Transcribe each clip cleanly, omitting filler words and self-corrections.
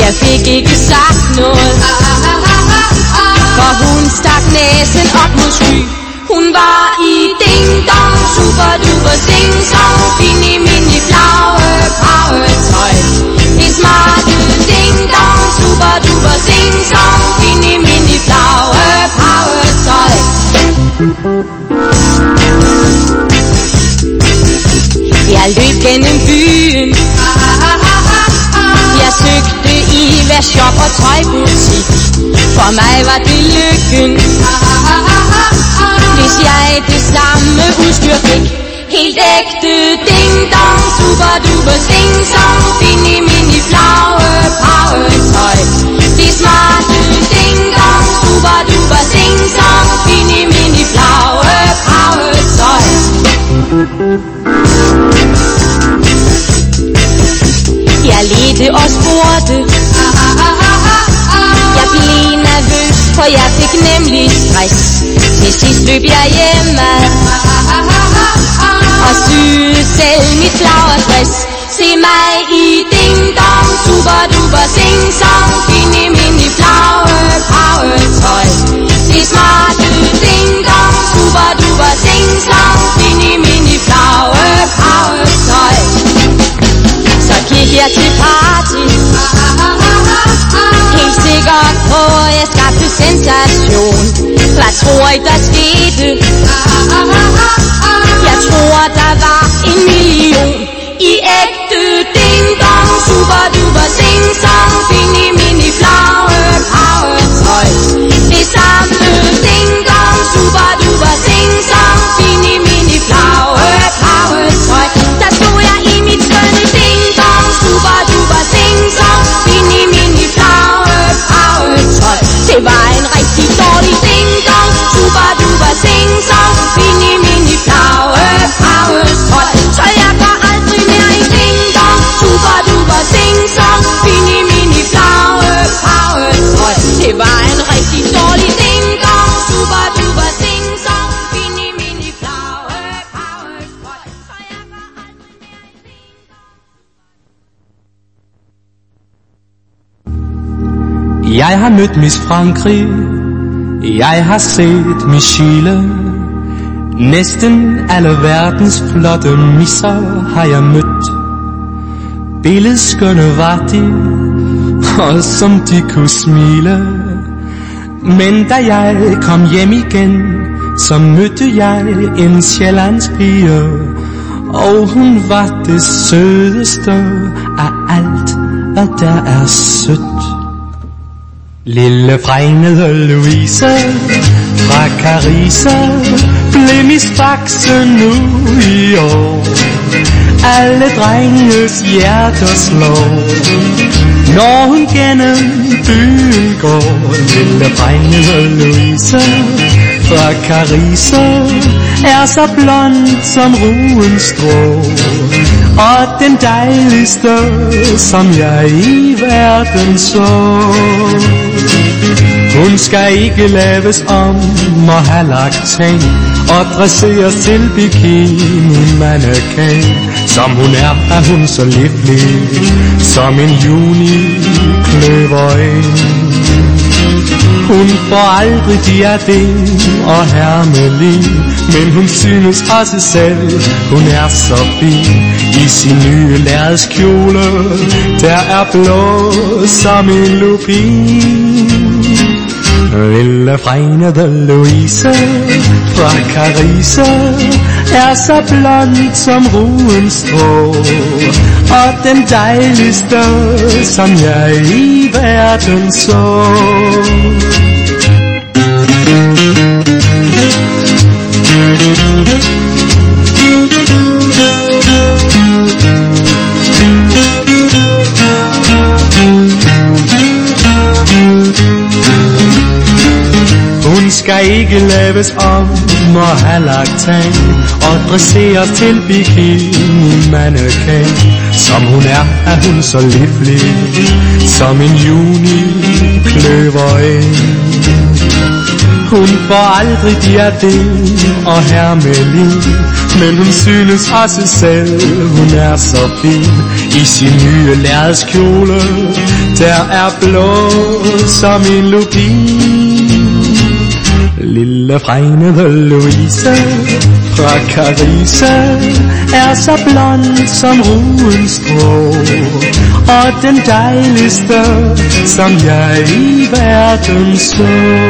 Jeg fik ikke sagt noget, for hun stak næsen op mod sky. Hun var i ding-dong, super-duper sing-song, fini-mini-flagge-pagetøj. Det smarte ding-dong, super-duper sing-song, fini-mini-flagge-pagetøj. Jeg løb gennem byen, jeg søgte i hver shop og tøjbutik. For mig var det lykken, hvis jeg det samme udstyr fik. Helt ægte ding-dong, super-duper sing-song, fini-mini-flagge-pagetøj. Det smarte ding-dong, super-duper sing-song, fini-mini-flagge-pagetøj. Jeg ledte og spurgte, jeg blev nervøs, for jeg fik nemlig stress. Til sidst løb jeg hjemme og syede selv mit flagerdress. Se mig i ding-dong, super-duper sing-song, fini-mini-flagge-pagetøj. Det smarte ding-dong, super-duper sing-song, fini-mini-flagge-pagetøj. Så gik jeg til party, helt sikkert på, at jeg skabte sensation. Hvad tror I, der skete? Jeg tror, der var 1 million i ægte ding-dong, super-duper sing-song, fini-mini-flagge-pagetøj. Det samme ding-dong, super-duper sing-song, fini-mini-flagge-pagetøj. Der stod jeg i mit skønne ding-dong, super-duper sing-song, fini-mini-flagge-pagetøj. Det var en rigtig dårlig ding-dong, super-duper sing-song, fini-mini-flagge-pagetøj. Så jeg går aldrig mere i ding-dong, super-duper sing-song, fini-mini-flagge-pagetøj. Det var en rigtig dårlig ding-dong, super-duper sing-song, fini-mini-flagge-pagetøj. Så jeg går aldrig mere i ding-dong. Jeg har mødt Miss Frankrig, jeg har set Miss Chile. Næsten alle verdens flotte misser har jeg mødt. Billedskønne var de, og som de kunne smile. Men da jeg kom hjem igen, så mødte jeg en sjællandsk pige, og hun var det sødeste af alt, hvad der er sødt. Lille fregnede Louise fra Carise blev Miss Faxe nu i år. Alle drenges hjerter slår, når hun gennem byen går. Lille fregnede Louise fra Carise er så blond som ruens strå, og den dejligste, som jeg i verden så. Hun skal ikke laves om og have lagt ting og dresseres til bikini-mannequin. Som hun er hun så livlig som en juni-kløvereng. Hun får aldrig diadem og hermelin, men hun synes også selv, hun er så fin i sin nye lærredskjole, der er blå som en lupin. Lille fregnede Louise fra Carise er så blond som ruens strå, og den dejligste, som jeg i verden så. Hun skal ikke laves om og have lagt tang og dresseres til bikini-mannequin. Som hun er hun så livlig som en juni-kløvereng. Hun får aldrig diadem og hermelin, men hun synes også selv, hun er så fin i sin nye lærredskjole, der er blå som en lupin. Lille fregnede Louise fra Carise er så blond som ruens strå, og den dejligste, som jeg i verden så.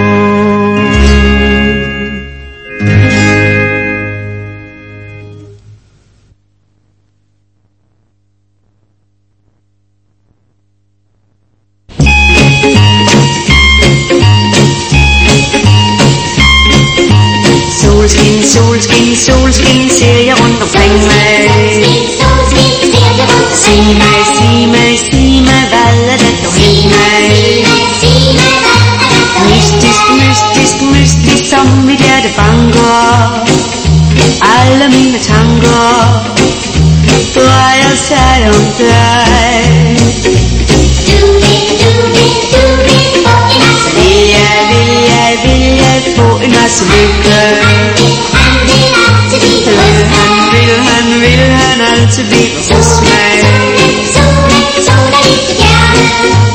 Solskin, solskin, ser jeg rundt omkring mig. Sig mig, hvad er det dog i mig? Mystisk, som mit hjerte banker. Alle mine tanker drejer sig om dig. Vil jeg få en masse lykke? Vil han altid blive hos mig? Solen i dit hjerte,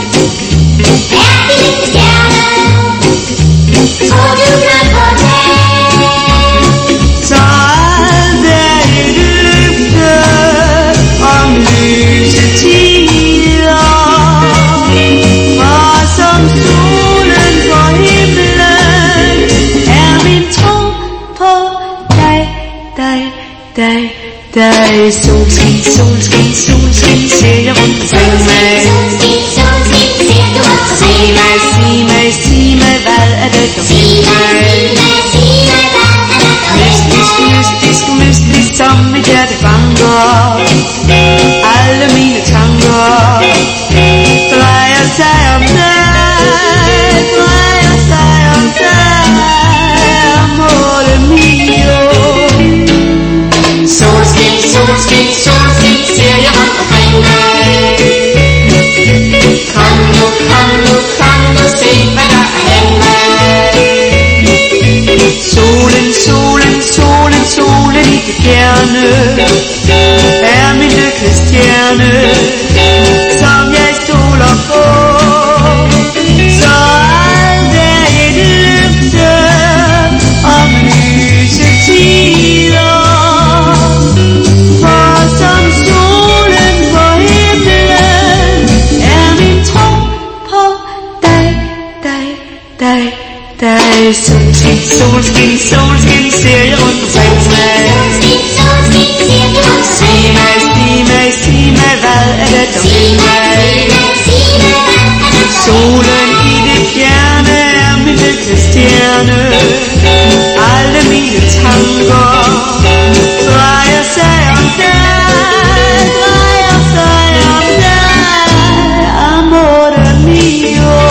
er din stjerne. Tror du kan få det? Så alt er et løfte om lyse tider, for som solen på himlen er min tro på dig. Solskin, ser jeg rundt omkring mig. Sig mig, hvad er det dog i mig? Mystisk, som mit hjerte banker. Alle mine tanker drejer sig om dig, amore mio. Solskin, ser jeg rundt omkring mig. Kom nu, se hvad der er hen mig. Solen i det fjerne er min lykkelstjerne, som jeg stoler på. Så alt er et løfte om lyse tider, for som solen på himlen er min tro på dig. Solskin, ser jeg rundt omkring mig. Sig mig, hvad er det dog i mig? Solen i det fjerne er min lykkelstjerne. Alle mine tanker drejer sig om dig, amore mio.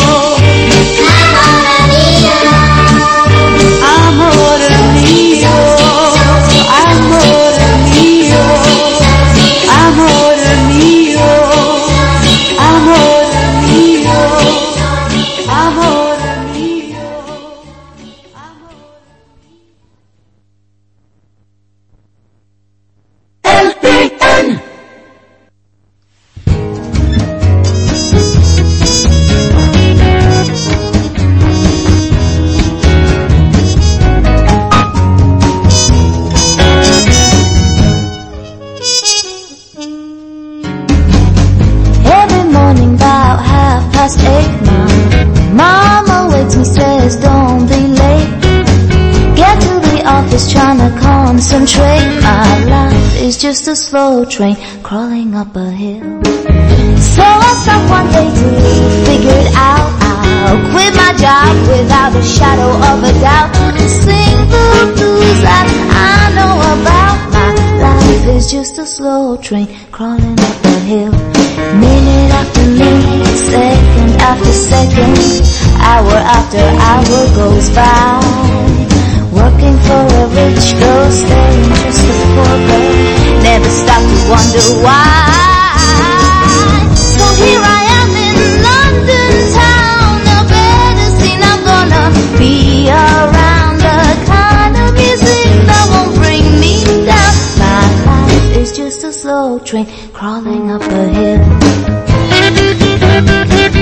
Concentrate, my life is just a slow train crawling up a hill. So I stopped one day to figure it out. I'll quit my job without a shadow of a doubt and sing the blues that I know about. My life is just a slow train crawling up a hill. Minute after minute, second after second, hour after hour goes by. Working for a rich girl, staying just a poor girl, never stop to wonder why. So here I am in London town, a better scene I'm gonna be around, the kind of music that won't bring me down. My life is just a slow train crawling up a hill.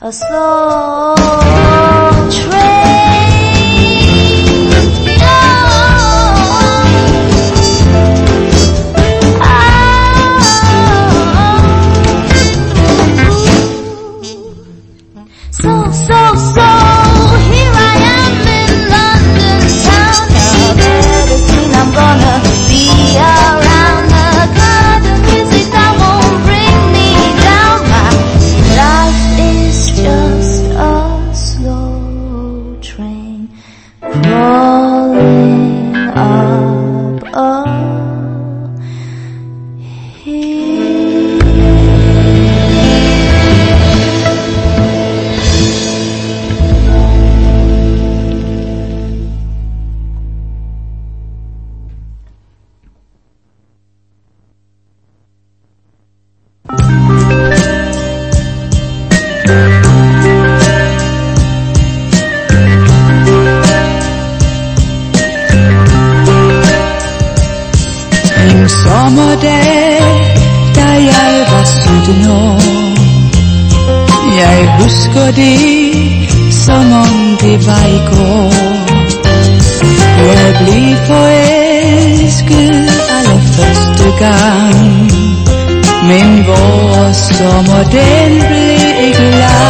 a slow train. So here I am in London town. Now very soon I'm gonna be around. The kind of music that won't bring me down. My life is just a slow train crawling up a hill. En sommerdag, da jeg var 17 år. Jeg husker det, som om det var i går. Jeg blev forelsket allerførste gang. Men vores sommer, den blev ikke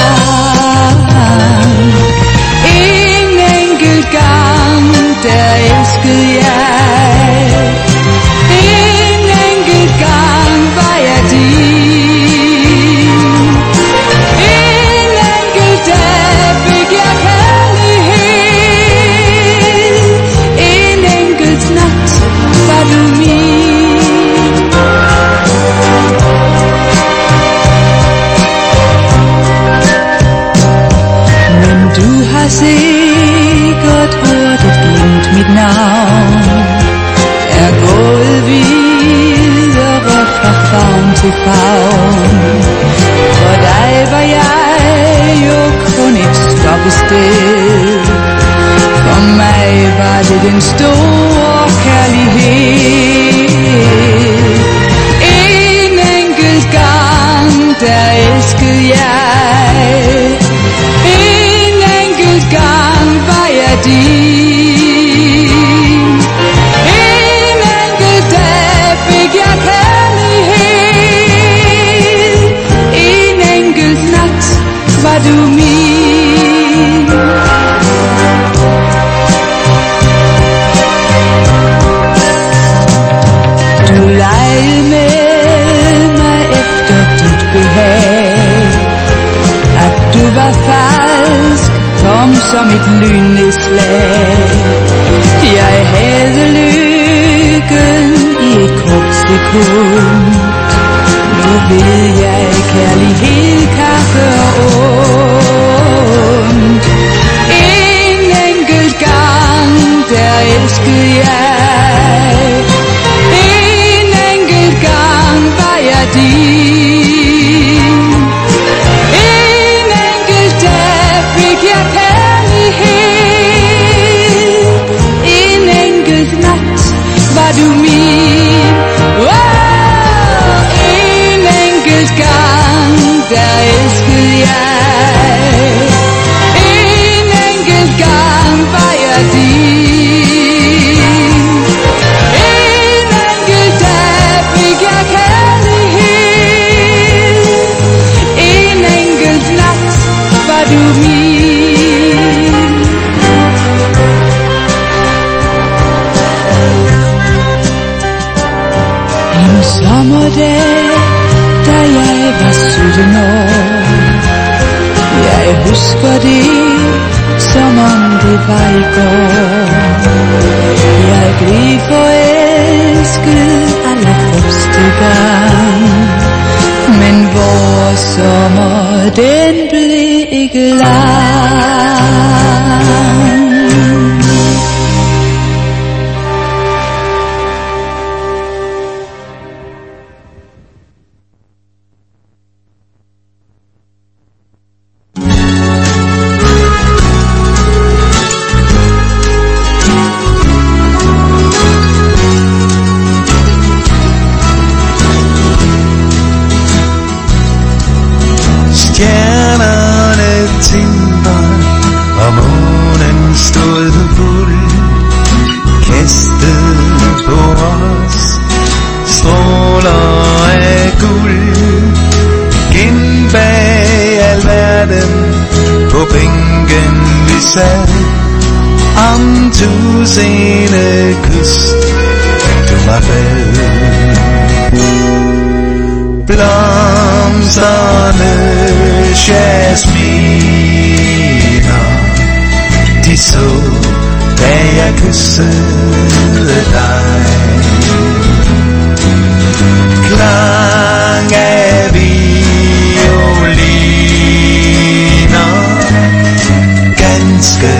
lang. En enkelt gang, der elskede jeg. En enkelt gang var jeg din. En enkelt dag fik jeg kærlighed. En enkelt nat var du min. Men du har sikkert hørt et glimt mit navn. Er gået videre fra favn til favn. For dig var jeg jo kun et stoppested. For mig var det den store kærlighed. En enkelt gang, der elskede jeg. En enkelt gang var jeg din. En enkelt dag fik jeg kærlighed. En enkelt nat var du min. Du legede med mig efter dit behag. At du var falsk, kom som et lynnedslag. Jeg havde lykken i et kort sekund. Nu ved jeg, kærlighed kan gøre ondt. En enkelt gang, der elskede jeg. En enkelt gang var jeg din. En enkelt dag fik jeg kærlighed. En enkelt nat var du min. En enkelt gang, der elskede jeg. En enkelt gang var jeg din. En enkelt dag fik jeg kærlighed. En enkelt nat var du min. En sommerdag, da jeg var 17 år. Jeg husker det, som om det var i går. Jeg blev forelsket allerførste gang. Men vores sommer, den blev ikke lang. Stjernerne sad om tusinde kys du mig bad. Blomsterne, jasminer, de så, da jeg kyssede dig. Klang af violiner, ganske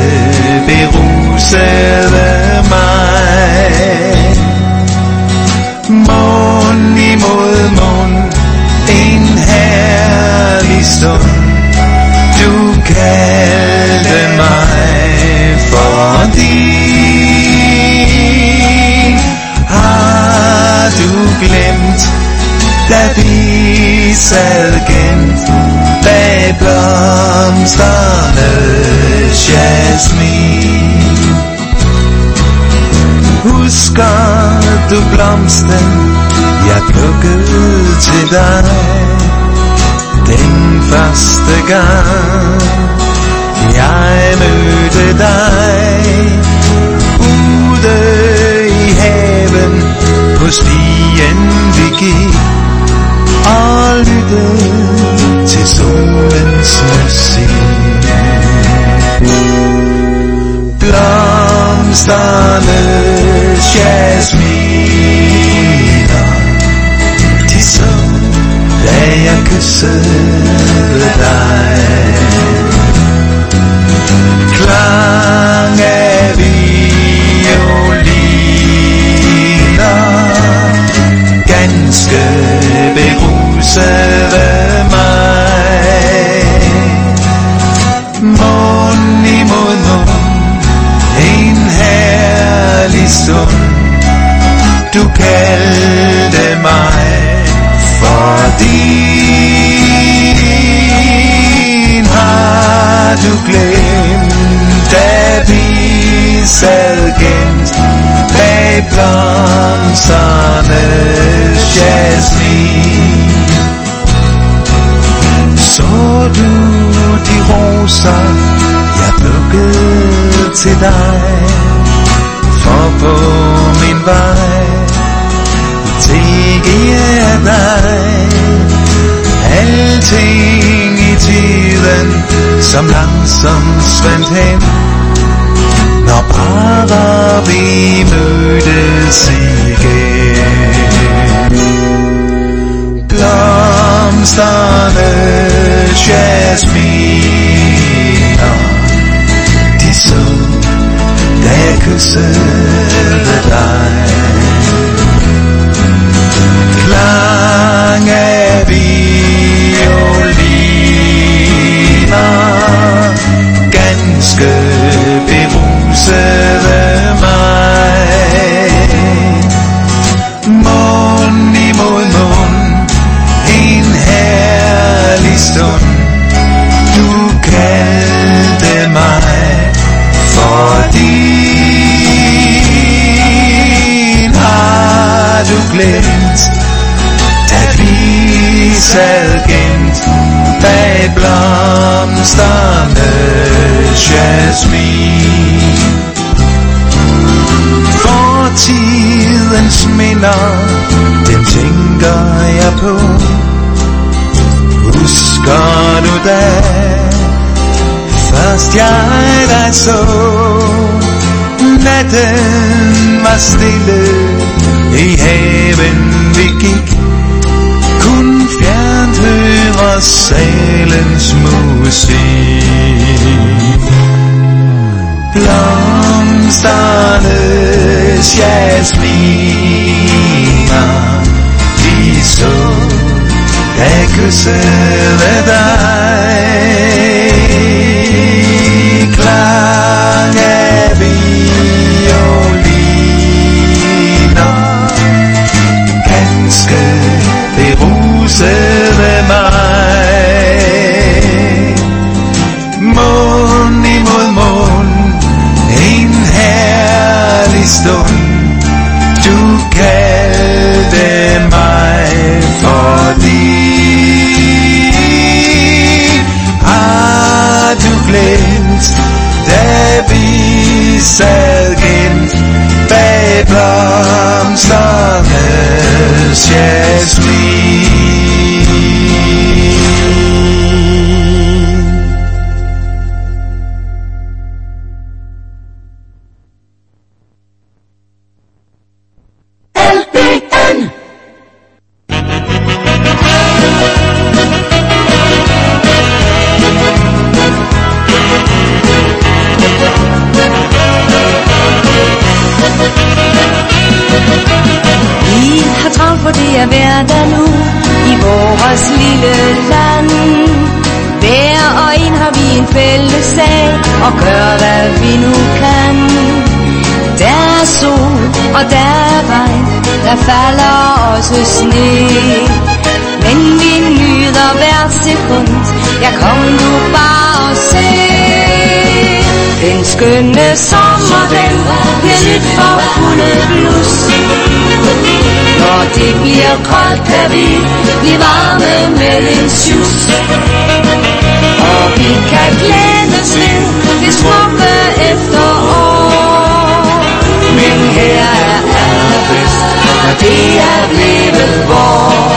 berusede mig. Mund imod mund, en herlig stund, du kaldte mig for din. Har du glemt, da vi sad gemt bag blomsternes jasmin? Husker du blomsten, jeg plukkede til dig den første gang jeg mødte dig ude i haven på stien vi gik og lyttede til solens musik. Blomsternes jasminer, de så, da jeg kyssede dig. Klang af violiner, ganske berusede mig. Mund imod mund, en herlig stund, du kaldte mig for din. Har du glemt, da vi sad gemt bag blomsternes jasmin? Så du de roser, jeg plukkede til dig, for på min vej tænker dig alting i tiden, som langsomt svandt hen, når bare vi mødtes igen. Blomsternes jasminer, de så, da jeg kyssede dig. Klang af violiner, ganske berusede mig. Mund imod mund, en herlig stund, du kaldte mig for din. Har du glemt, da vi sad gemt bag blomsternes jasmin? Fortidens minder, dem tænker jeg på. Husker du da først jeg dig så? Natten var stille, i haven vi gik, kun fjernt høre salens musik. Blomsternes jasminer, de så, da jeg kyssede dig. Klang af violiner, ganske berusede mig. Mund imod mund, en herlig stund, du kaldte mig for din. sad gemt bag blomsternes jasmin. Hverdag nu i vores lille land. Hver og en har vi en fælles sag og gør hvad vi nu kan. Der er sol og der er regn, der falder også sne. Men vi nyder hvert sekund, ja kom nu bare og se. Den skønne sommer, den bliver nyt for fulde blus. Når det bliver koldt, kan vi blive varme med en sjus. Og vi kan glædes ved det smukke efterår. Men her er allerbedst, når det er blevet vor.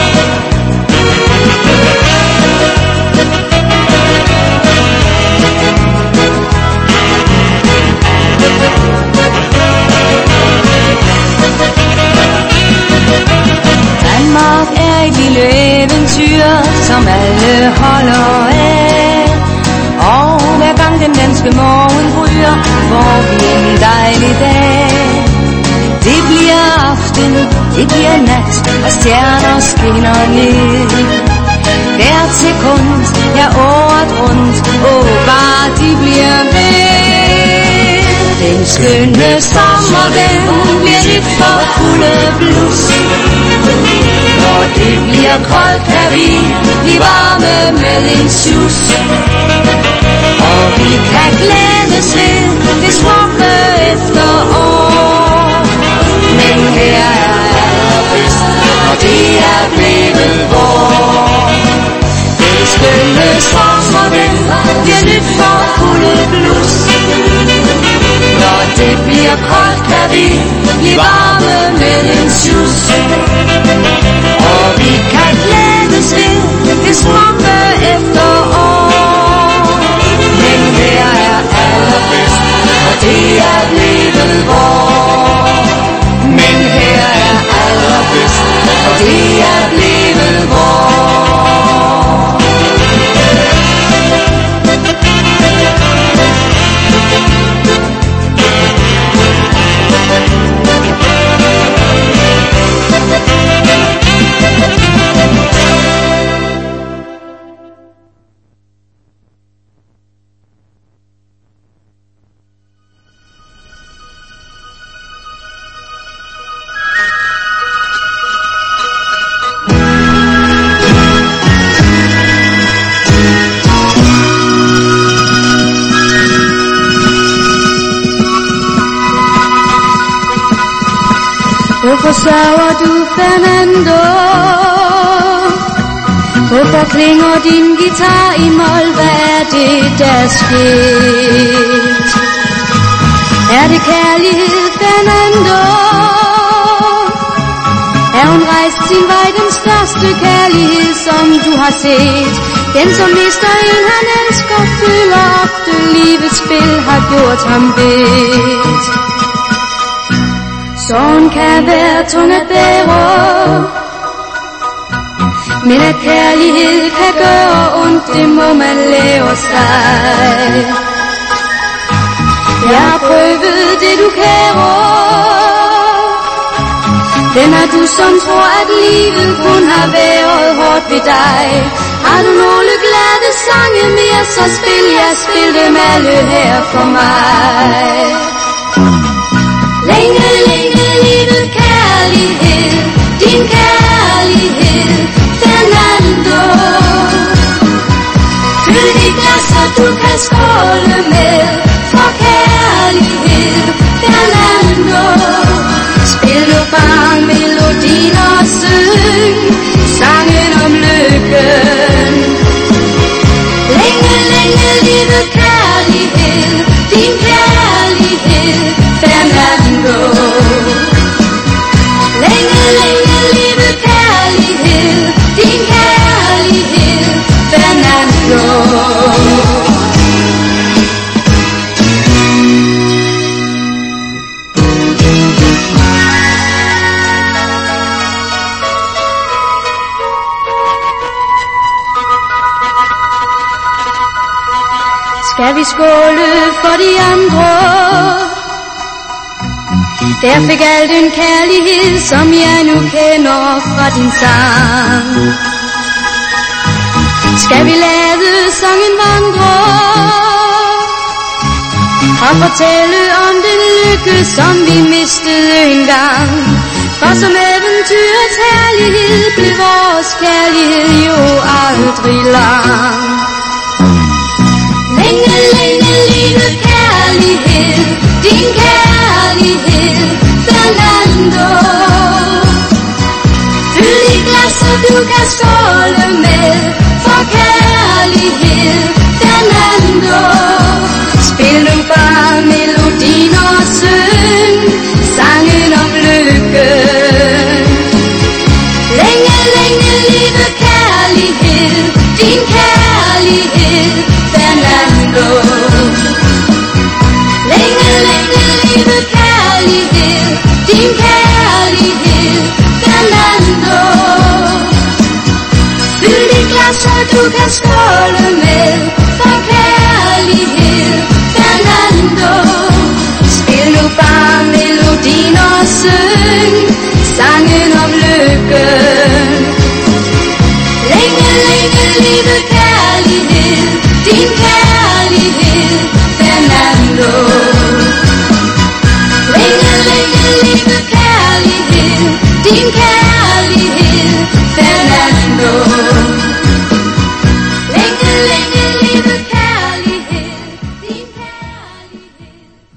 Danmark er et lille eventyr, som alle holder af. Og hver gang den danske morgen bryder, får vi en dejlig dag. Det bliver aften, det bliver nat, og stjerner skinner ned. Hvert sekund, ja året rundt, bare de bliver ved. Den skønne sommer, den bliver nyt for fulde blus. Når det bliver koldt, kan vi blive varme med en sjus. Og vi kan glædes ved det smukke efterår. Men her er allerbedst, og det er blevet vor. Den skønne sommer, den bliver nyt for fulde blus. Når det bliver koldt, kan vi blive varme med en sjus. Og vi kan glædes ved det smukke efterår. Men her er allerbedst, og det er blevet vor. Men her er allerbedst, og det er blevet vor. Hvorfor sørger du, Fernando? Hvorfor klinger din guitar i mol? Hvad er det, der sket? Er det kærlighed, Fernando? Er hun rejst sin vej, den største kærlighed, som du har set? Den, som mister en, han elsker, føler ofte livets spil har gjort ham bedt. Sorgen kan være tung at bære, men at kærlighed kan gøre ondt, det må man lære sig. Jeg har prøvet det, du kærer. Den er du, som tror, at livet kun har været hårdt ved dig. Har du nogle glade sange mere, så spil dem alle her for mig. Længe, længe livet kærlighed, din kærlighed, Fernando. Fyld de glasser, du kan skåle med, for kærlighed, Fernando. Spil nu bare melodien og syng sangen om lykken. Længe, længe livet kærlighed, din kærlighed. Skal vi skåle for de andre? Der fik al den kærlighed, som jeg nu kender fra din sang. Skal vi lade sangen vandre og fortælle om den lykke, som vi mistede engang? For som eventyrets herlighed blev vores kærlighed jo aldrig lang. Længe, længe livet kærlighed, din kærlighed, Fernando. Fyld dit glas, så du kan skåle med, for kærlighed, Fernando. Spil nu bare melodien og syng sangen om lykken. Længe, længe livet kærlighed, din kærlighed, Fernando. Længe, længe livet kærlighed, din kærlighed, Fernando. Fyld dit glas, så du kan skåle med, for kærlighed, Fernando. Spil nu bare melodien og syng sangen om lykken. Længe, længe livet kærlighed, din kærlighed, Fernando. Længe, længe livet kærlighed, din kærlighed, Fernando. Længe, længe livet kærlighed, din kærlighed,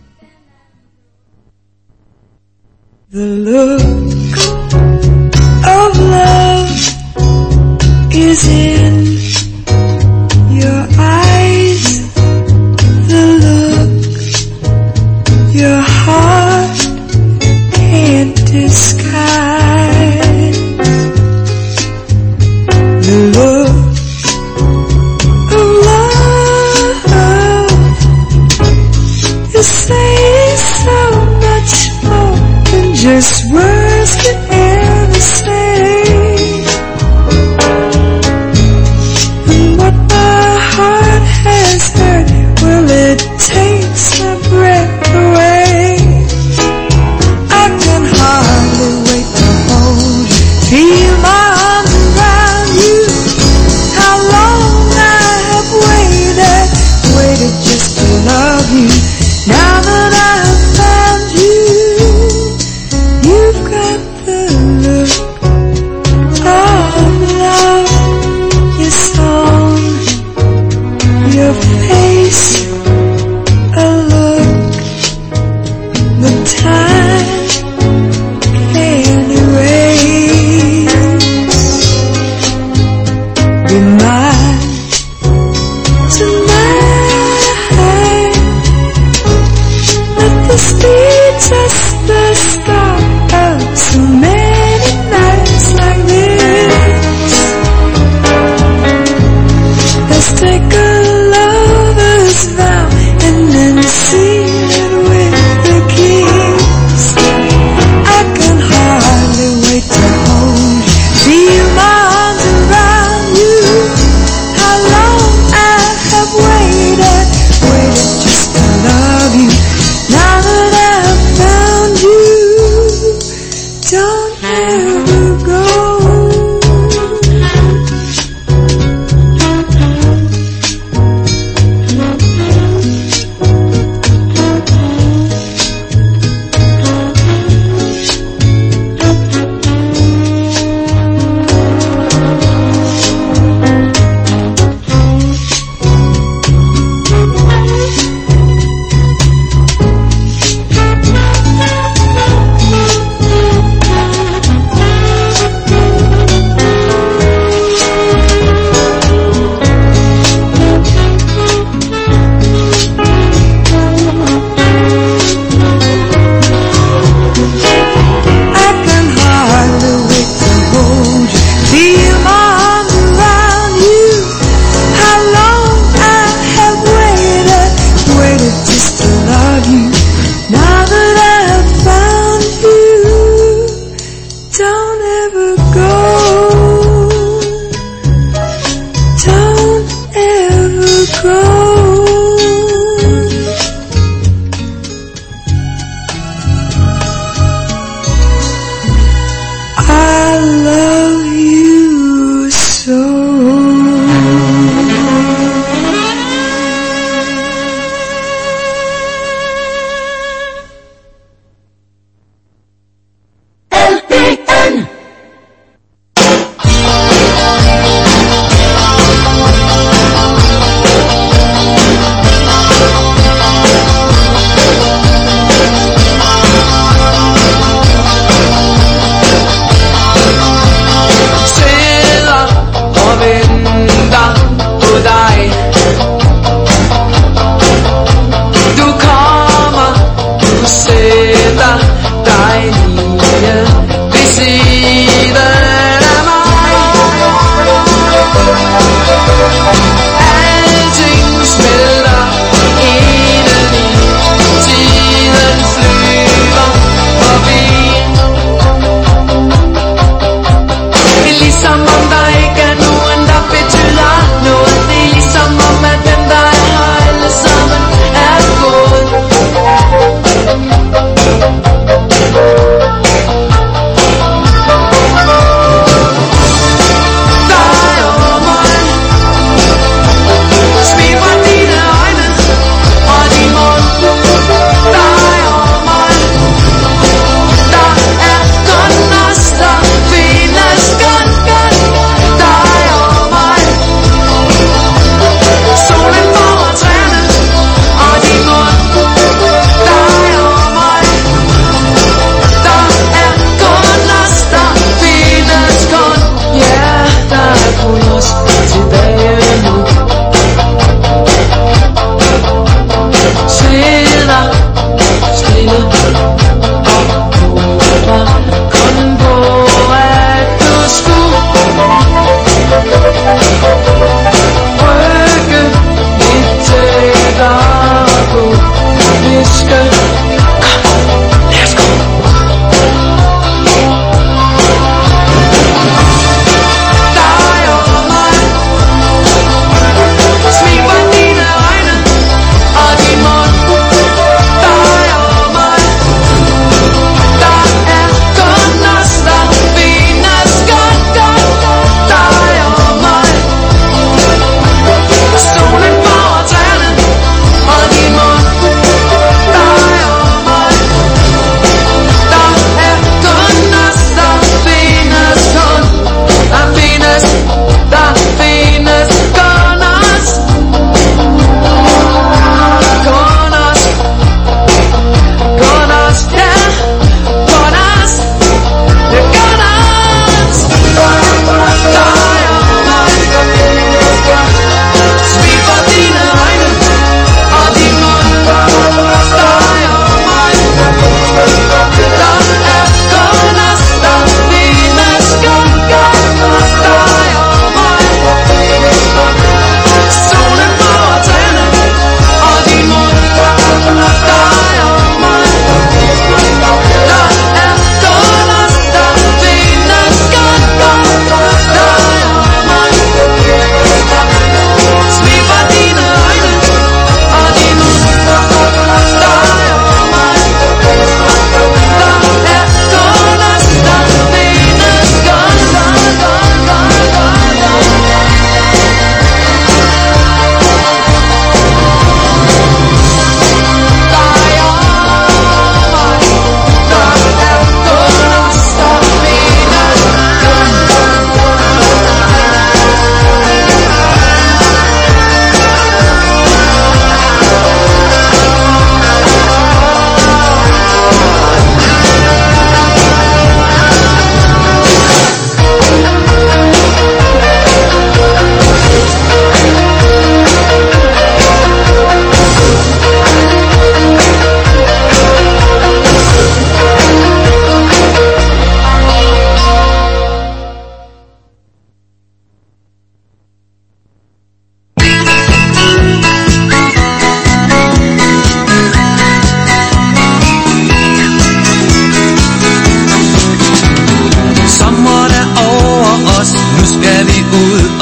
Fernando. The look of love is in your eyes. The look your heart can't disguise. The look of love is saying so much more than just words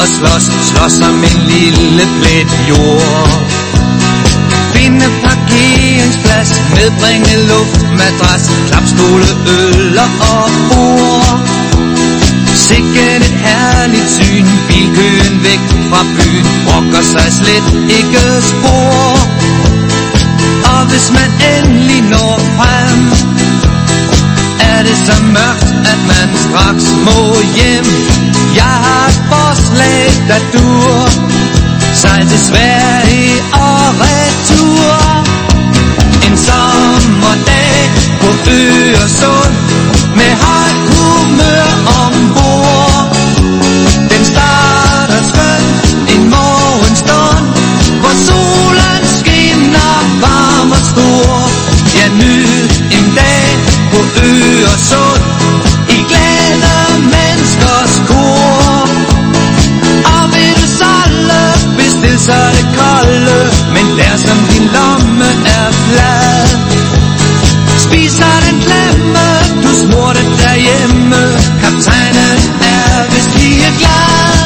og slås om en lille plet jord. Finde parkeringsplads, medbringe luftmadras, klapstole, øl og ord. Sikken et herligt syn, bilkøen væk fra byen, brokker sig slet ikke spor. Og hvis man endelig når frem, er det så mørkt, at man straks må hjem. Jeg har et forslag, der dur sig til Sverige og retur. En sommerdag på Øresund med højt humør ombord. Den starter skønt en morgenstund, hvor solen skinner varm og stor. Jeg nyd en dag på Øresund i glade menneskers kor. Og vil du solde, bestil så det kolde, men der som din lomme er flad. Spiser den klemme, du smurte derhjemme, kaptajnen er vist lige glad.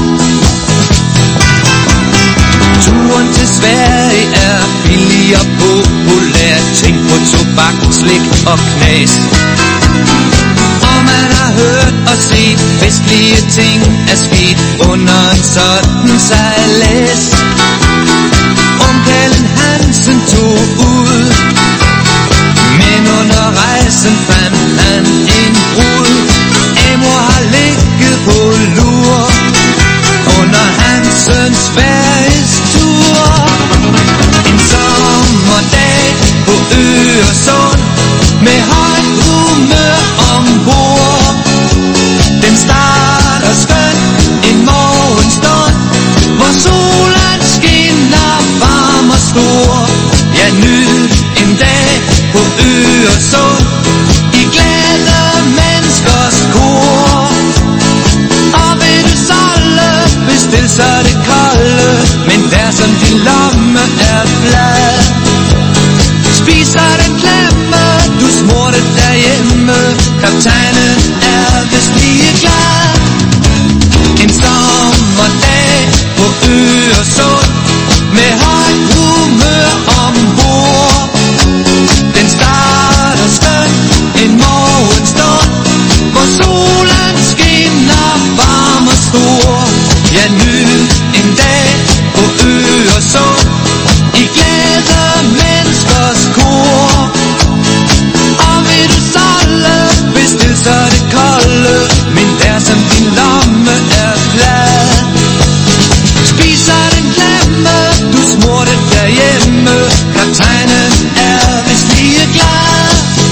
Turen til Sverige er billig og populær. Tænk på tobak, slik og knas. Og man har hørt og set festlige ting er sket under en sådan sejlads. Onkelen Hansen tog ud, men under rejsen fandt han en brud. Amor har ligget på lur under Hansens Sveriges tur. En sommerdag på Øresund med højt humør ombord. Den starter skønt en morgenstund, hvor solen skinner varm og stor. Jeg nyd en dag på Øresund i glade menneskers kor. Og vil du solde, bestil så det kolde, men der som din lomme er flad. Spiser den klemme, du smurte derhjemme, kaptajnen er vist lige glad. En sommerdag på Øresund med højt humør ombord. Den starter skønt en morgenstund, hvor solen skinner varm og stor. Jeg nyd en dag på Øresund i glade menneskers kor. Og vil du solde, bestil så det kolde, men der som din lomme er flad. Spiser den klemme, du smurte derhjemme, kaptajnen er vist lige glad.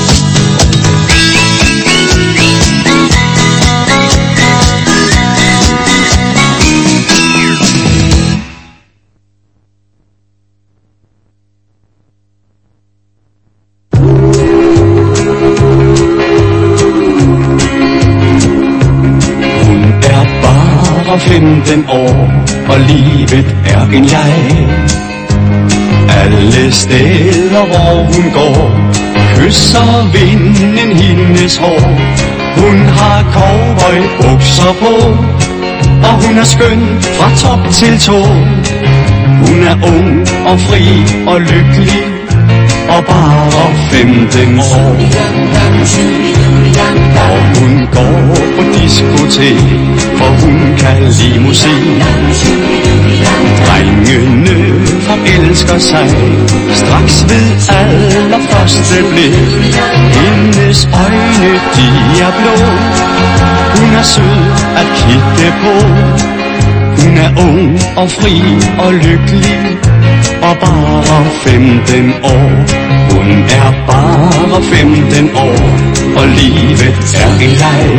Hun er bare 15 år, og livet er en leg. Alle steder hvor hun går, kysser vinden hendes hår. Hun har cowboybukser på, og hun er skøn fra top til tå. Hun er ung og fri og lykkelig, og bare 15 år. Og hun går på diskotek, for hun kan lide musik. Drengene forelsker sig straks ved allerførste blik. Hendes øjne, de er blå. Hun er sød at kigge på. Hun er ung og fri og lykkelig, og bare 15 år. Hun er bare 15 år, og livet er en leg.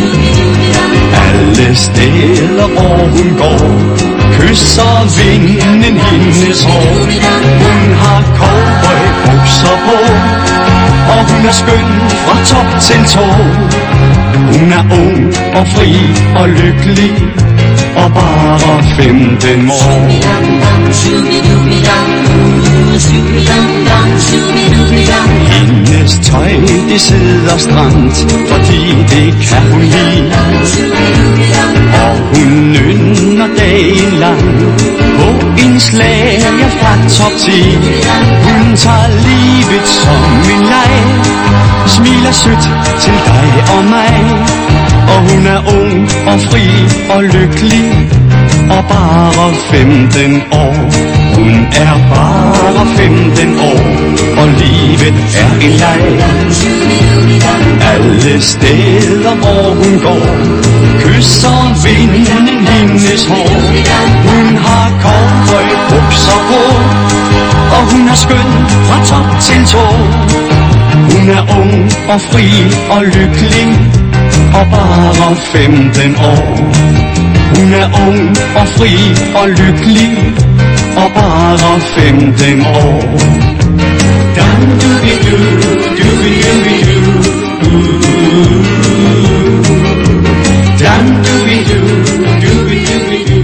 Alle steder hvor hun går, kysser vinden hendes hår. Hun har cowboybukser på, og hun er skøn fra top til tå. Hun er ung og fri og lykkelig, og bare 15 år. Hendes tøj, det sidder stramt, fordi det kan hun lide. Og hun nynner dagen lang på en slager fra top 10. Hun tager livet som en leg, smiler sødt til dig og mig. Og hun er ung og fri og lykkelig og bare 15 år. Hun er bare 15 år, og livet er en leg. Alle steder hvor hun går, kysser vinden hendes hår. Hun har cowboybukser på, og hun er skøn fra top til tå. Hun er ung og fri og lykkelig og bare 15 år. Hun er ung og fri og lykkelig og bare 15 år. Dum dooby doo, dooby dooby doo. Dum dooby doo, dooby dooby doo.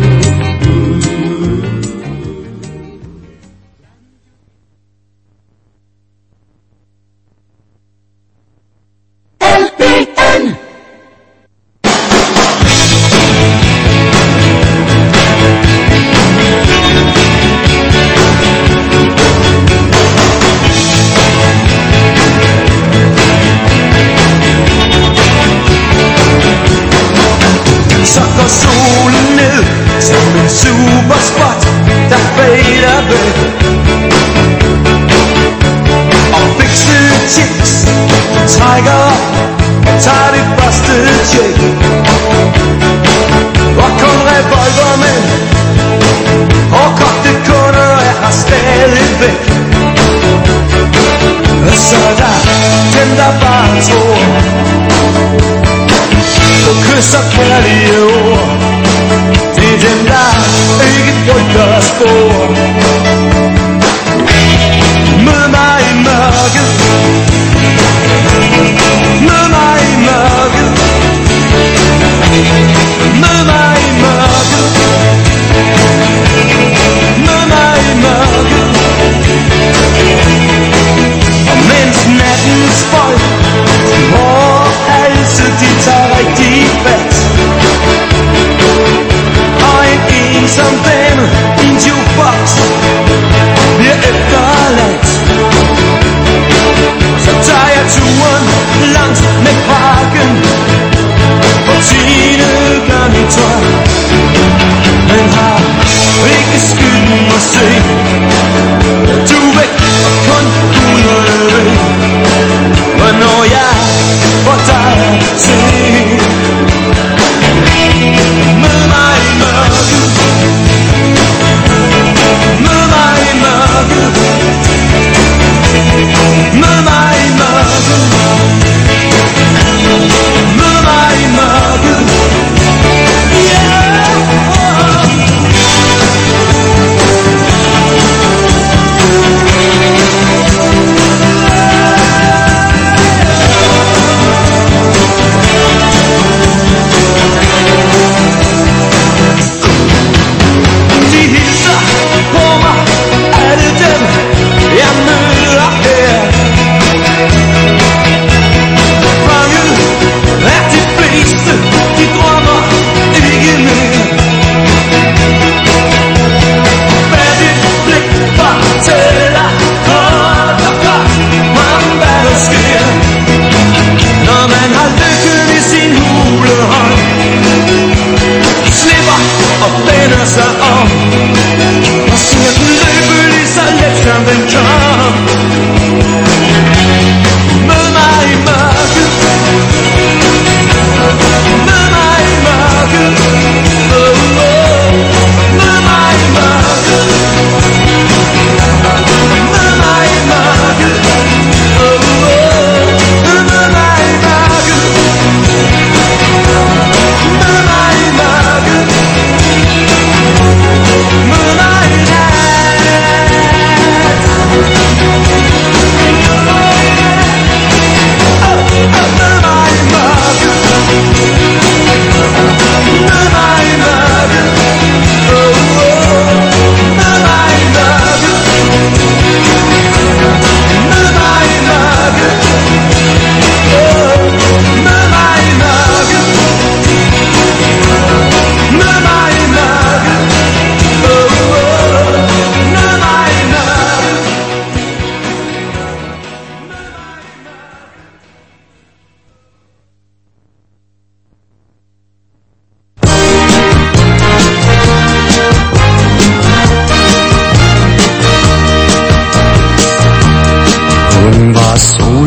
Som dame i en jukebox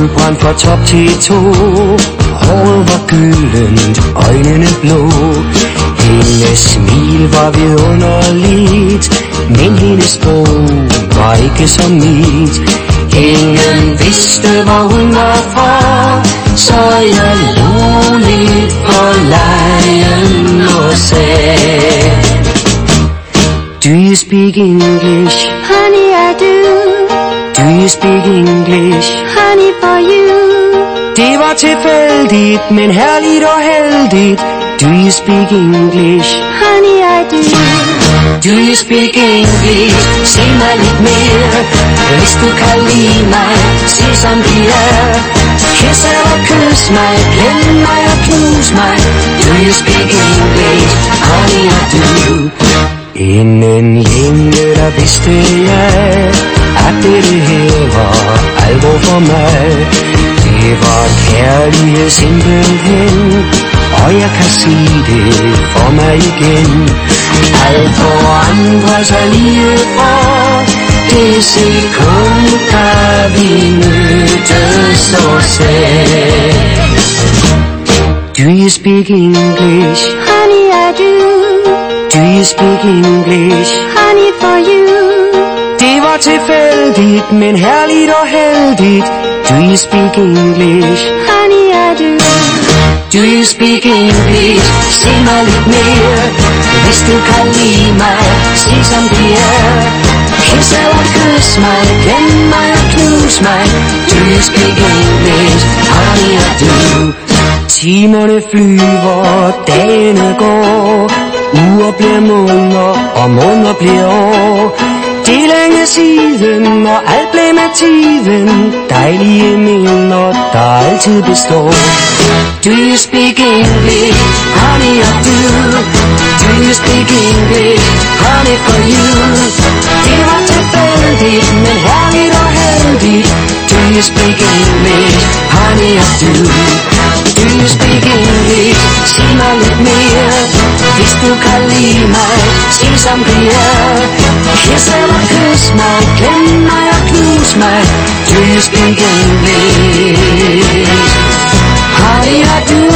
solbrændt fra top til tå. Håret var gyldent, øjnene blå. Hendes smil var vidunderligt, men hendes sprog var ikke som mit. Ingen vidste, hvor hun var fra, så jeg lå lidt for lejen og sagde: Do you speak English? Honey, I do. Do you speak English? Honey, for you. Det var tilfældigt, men herligt og heldigt. Do you speak English? Honey, I do. Do you speak English? Sig mig lidt mere. Hvis du kan lide mig, sig som de er. Kiss eller kys mig, glem mig og knus mig. Do you speak English? Honey, I do. Inden længe der vidste jeg, at dette her var alvor for mig. Det var kærlighed simpelthen, og jeg kan sige det for mig igen. Alt forandrer sig lige for det sekund, da vi mødtes og sagde: Do you speak English? Honey, I do. Do you speak English? Honey, for you. Det var tilfældigt, men herligt og heldigt. Do you speak English? Honey, I do. Do you speak English? Sig mig lidt mere. Hvis du kan lide mig, sig som det er. Kiss eller kys mig, glem mig og knus mig. Do you speak English? Honey, I do. Timerne flyver, dagene går. Uger bliver måneder, og måneder bliver år. Det er længe siden, og alt blev med tiden. Dejlige minder, der altid består. Do you speak English? Honey, I do. Do you speak English? Honey, for you. Det var tilfældigt, men herligt og heldigt. Do you speak English? Honey, I do. Do you speak English? Sig mig lidt mere. Hvis du kan lide mig, sig som det er. Kiss eller kys mig, glem mig og knus mig. Do you speak English? Honey, I do.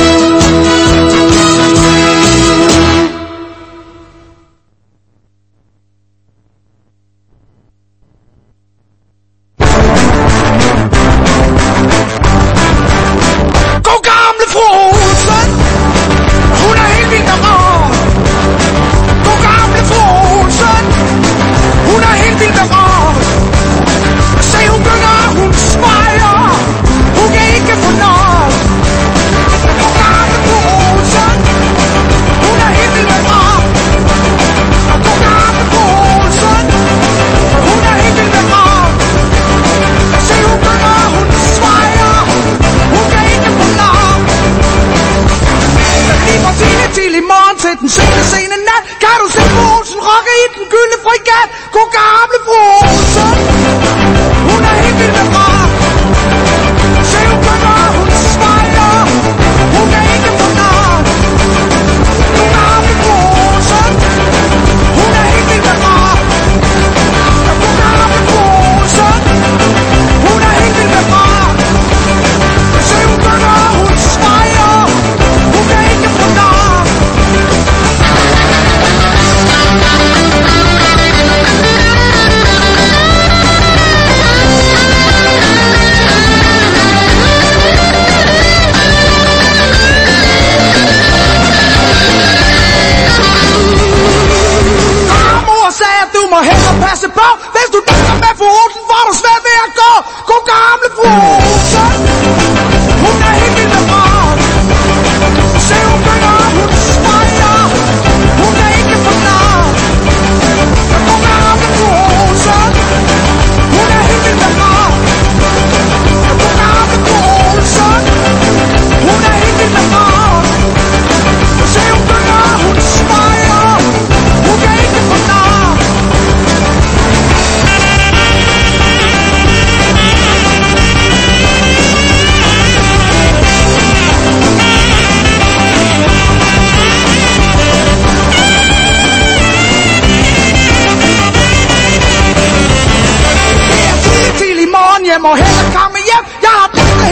Jeg må hellere komme hjem. Jeg har brug for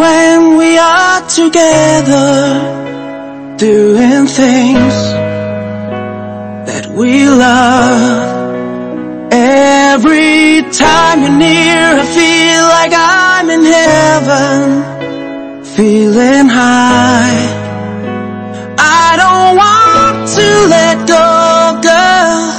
when we are together, doing things that we love. Every time you're near, I feel like I'm in heaven, feeling high.